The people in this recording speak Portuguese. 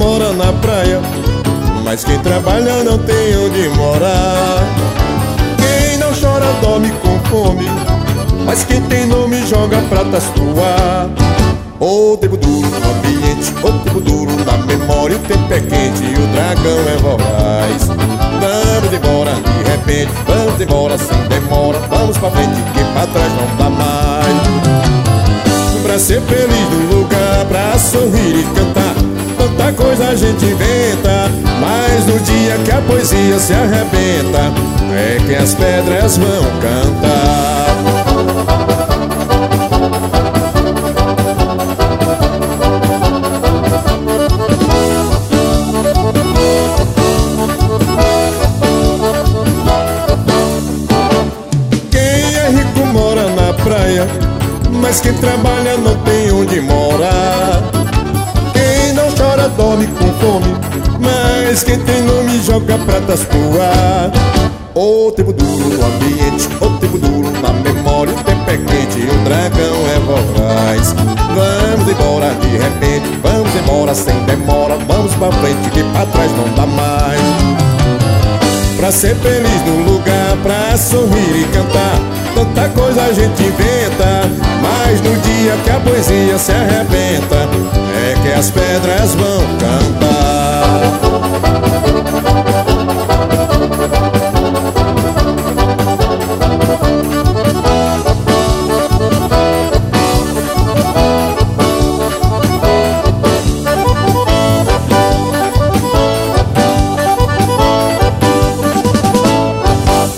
mora na praia, mas quem trabalha não tem onde morar. Quem não chora dorme com fome, mas quem tem nome joga pratas pro ar. O tempo duro no ambiente, o tempo duro na memória. O tempo é quente e o dragão é voraz. Vamos embora de repente, vamos embora sem demora. Vamos pra frente que pra trás não dá mais. Pra ser feliz no lugar, pra sorrir e cantar, tanta coisa a gente inventa. Mas no dia que a poesia se arrebenta, é que as pedras vão cantar. Mas quem trabalha não tem onde morar. Quem não chora dorme com fome, mas quem tem nome joga pratas pro ar. O tempo duro no ambiente, o tempo duro na memória. O tempo é quente e o dragão é voraz. Vamos embora de repente, vamos embora sem demora. Vamos pra frente que pra trás não dá mais. Pra ser feliz no lugar, pra sorrir e cantar, tanta coisa a gente inventa. Mas no dia que a poesia se arrebenta, é que as pedras vão